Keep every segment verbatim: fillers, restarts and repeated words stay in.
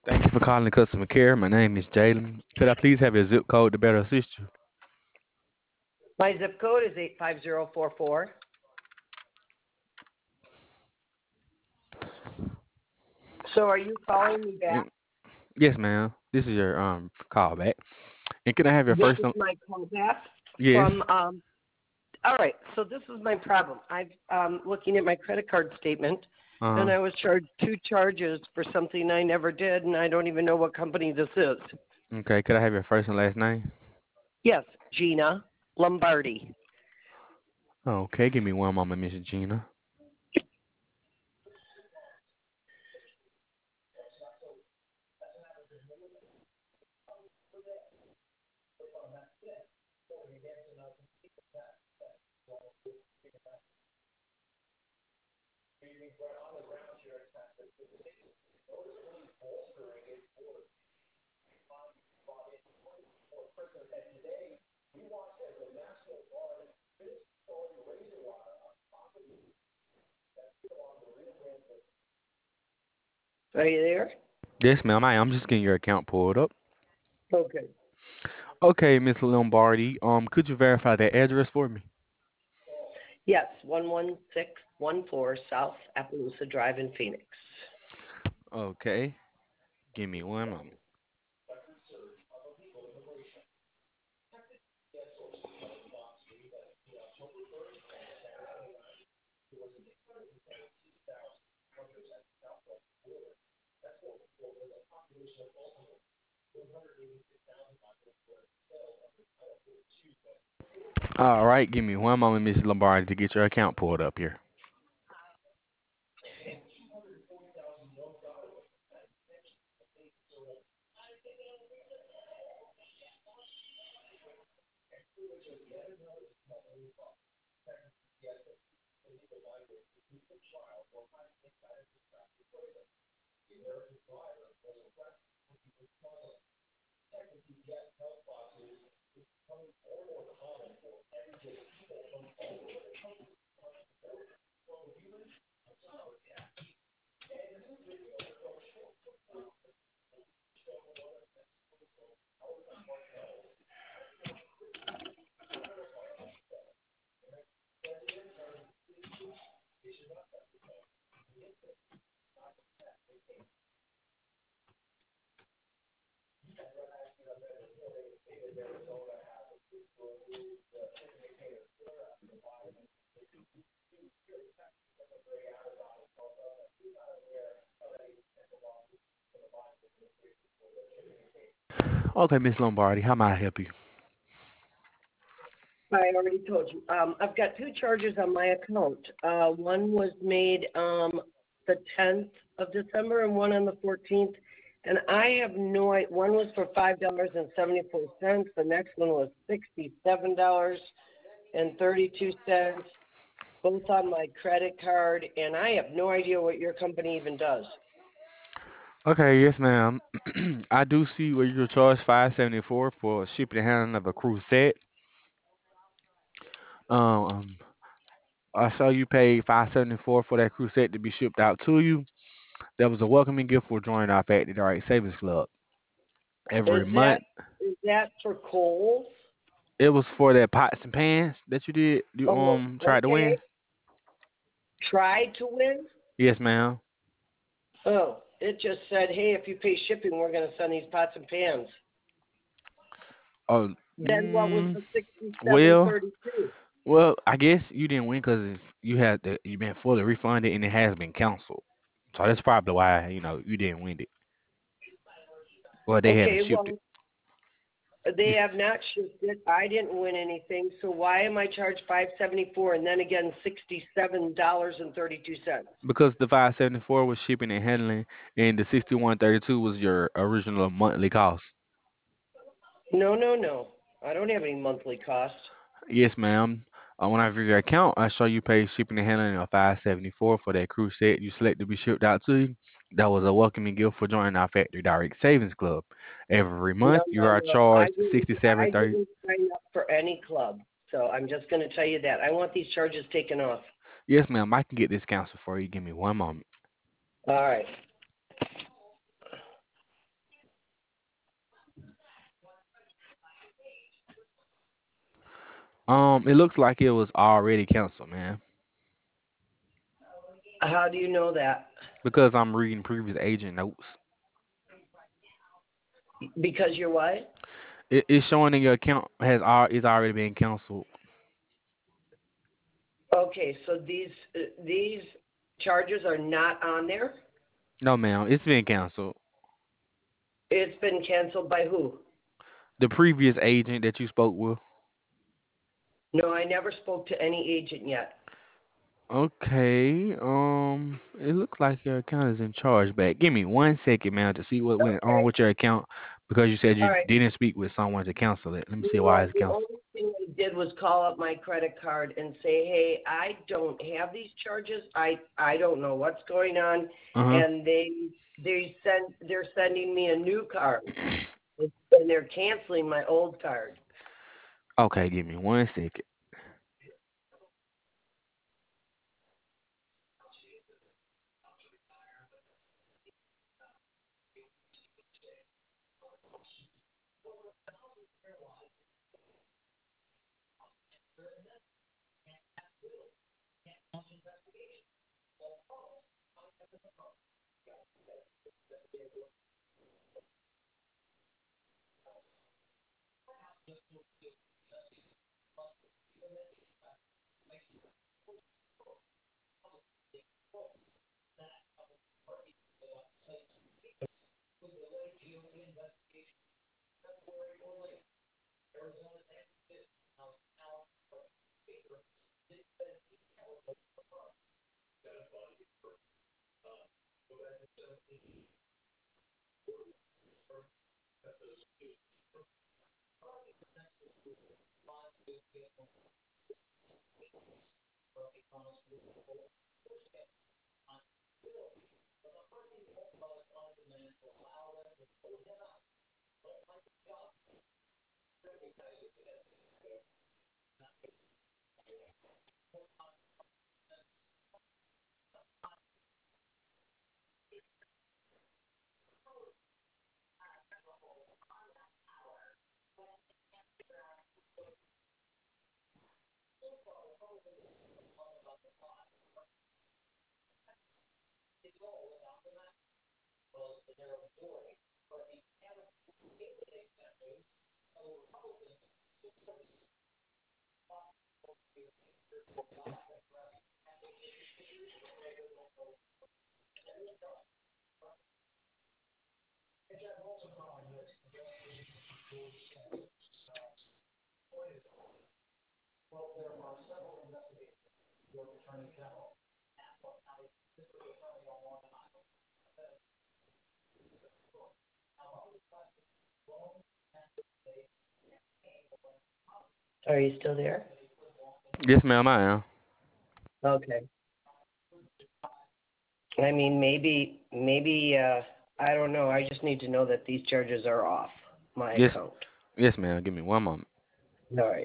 Thank you for calling customer care. My name is Jalen. Could I please have your zip code to better assist you? My zip code is eight five zero four four. So are you calling me back? Mm, Yes, ma'am. This is your um call back. And can I have your This first is name? my call back Yes. from, um, all right, so this is my problem. I'm um, looking at my credit card statement, and Uh, I was charged two charges for something I never did, and I don't even know what company this is. okay. Could I have your first and last name? Yes, Gina Lombardi. Okay. Give me one moment, Miss Gina. Are you there? Yes, ma'am. I am just getting your account pulled up. Okay. Okay, Miss Lombardi. Um, could you verify that address for me? Yes, one one six one four South Appaloosa Drive in Phoenix. Okay. Give me one moment. All right. Give me one moment, Miss Lombardi, to get your account pulled up here. Okay, Miss Lombardi. How may I help you? I already told you. Um, I've got two charges on my account. Uh, one was made um, the tenth of December and one on the fourteenth. And I have no idea. One was for five dollars and seventy-four cents. The next one was sixty-seven dollars and thirty-two cents, both on my credit card. And I have no idea what your company even does. Okay, yes, ma'am. I do see where you're charged five seventy four for shipping and handling of a cruise set. Um, I saw you paid five seventy four for that cruise set to be shipped out to you. That was a welcoming gift for joining our Factory Direct Savings Club. Every Is that month, is that for Kohl's? it was for that pots and pans that you did. You Oh, um tried to okay. win. Try to win? Yes, ma'am. Oh, it just said, hey, if you pay shipping, we're going to send these pots and pans. Oh, Then what was mm, the sixty-seven well, thirty-two? well, I guess you didn't win because you had the, you been fully refunded and it has been canceled. So that's probably why you know you didn't win it. Well, they haven't Okay, shipped it. well, they It's have not shipped it. I didn't win anything, so why am I charged five seventy-four and then again sixty-seven dollars and thirty-two cents? because the five seventy four was shipping and handling, and the sixty one thirty two was your original monthly cost. No, no, no. I don't have any monthly cost. Yes, ma'am. Uh, when I view your account, I saw you paid shipping and handling of five seventy four for that cruise set you selected to be shipped out to you. That was a welcoming gift for joining our Factory Direct Savings Club. Every No, month, you no, are no. I charged didn't. sixty seven I thirty. didn't sign up for any club, so I'm just going to tell you that. I want these charges taken off. Yes, ma'am. I can get this canceled for you. Give me one moment. All right. Um, it looks like it was already canceled, man. How do you know that? Because I'm reading previous agent notes. Because you're what? It, it's showing that your account has al- is already been canceled. Okay, so these uh, these charges are not on there. No, ma'am, it's been canceled. It's been canceled by who? The previous agent that you spoke with. No, I never spoke to any agent yet. Okay. Um, it looks like your account is in charge back. Give me one second, man, to see what went on Okay. with your account because you said All you right. didn't speak with someone to cancel it. Let me see why No, it's the canceled. only thing I did was call up my credit card and say, "Hey, I don't have these charges. I I don't know what's going on," Uh and they they send they're sending me a new card, and they're canceling my old card. huh. Okay, give me one second. Are you still there? Yes, ma'am, I am. Okay. I mean, maybe maybe uh, I don't know. I just need to know that these charges are off my Yes, account. yes, ma'am. Give me one moment. All right.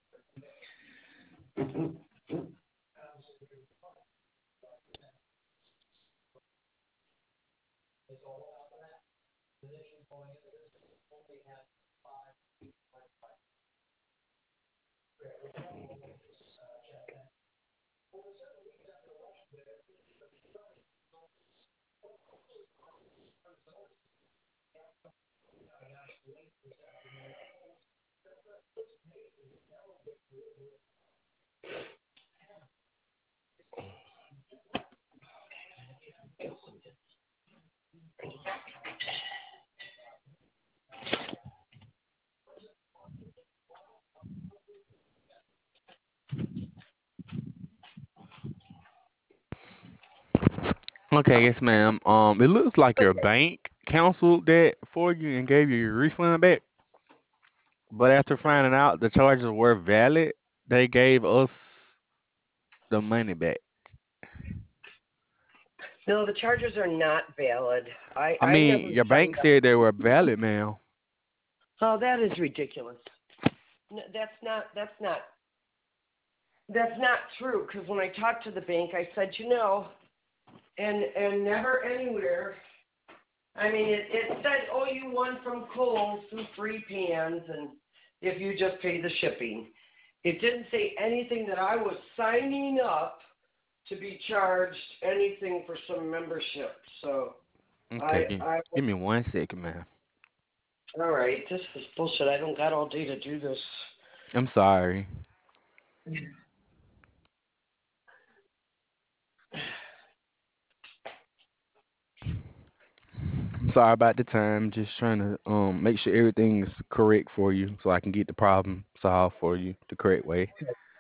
Okay, yes, ma'am. Um, it looks like your bank canceled that for you and gave you your refund back. But after finding out the charges were valid, they gave us the money back. No, the charges are not valid. I I I mean, never your signed bank up. said they were valid, ma'am. Oh, that is ridiculous. No, that's not that's not that's not true. Because when I talked to the bank, I said, you know, and and never anywhere. I mean, it, it said, oh, you won from Kohl's some free pans, and if you just pay the shipping. It didn't say anything that I was signing up to be charged anything for some membership. So Okay, I, give, I, give me one second, man. all right, this is bullshit. I don't got all day to do this. I'm sorry. I'm sorry about the time. Just trying to um make sure everything is correct for you, so I can get the problem solved for you the correct way.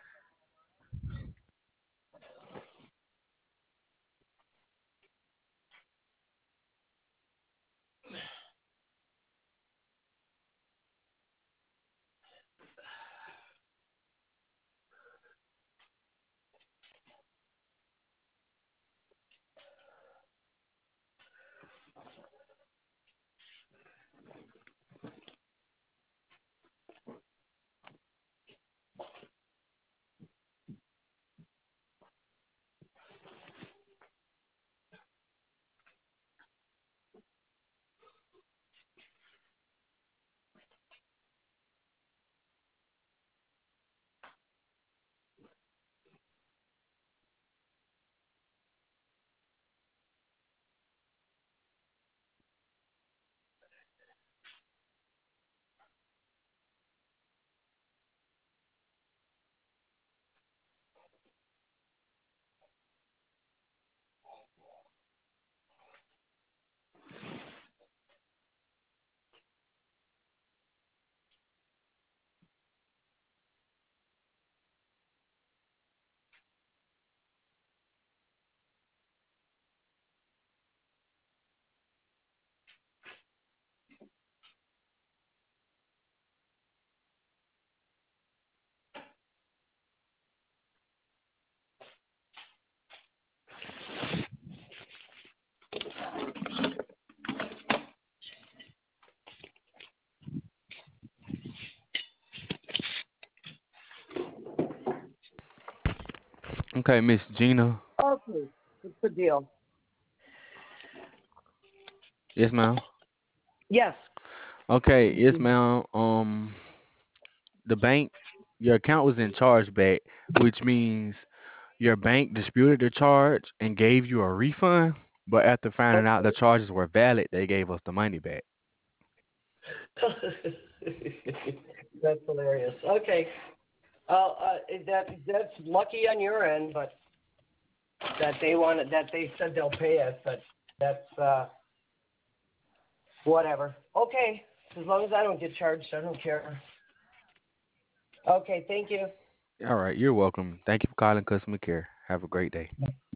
Okay, Miss Gina. Okay, what's the deal? Yes, ma'am. Yes. Okay, yes, ma'am. Um, the bank, your account was in chargeback, which means your bank disputed the charge and gave you a refund. But after finding out the charges were valid, they gave us the money back. That's hilarious. Okay. Uh, uh, that that's lucky on your end, but that they wanted that they said they'll pay us, but that's uh, whatever. Okay, as long as I don't get charged, I don't care. Okay, thank you. All right, you're welcome. Thank you for calling customer care. Have a great day.